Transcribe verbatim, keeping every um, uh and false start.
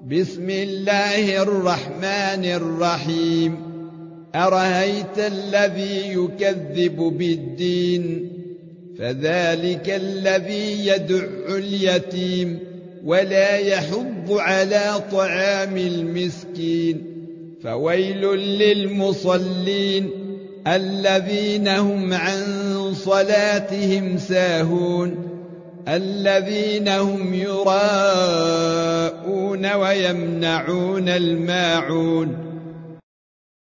بسم الله الرحمن الرحيم أرأيت الذي يكذب بالدين فذلك الذي يدع اليتيم ولا يحض على طعام المسكين فويل للمصلين الذين هم عن صلاتهم ساهون الذين هم يراءون ويمنعون الماعون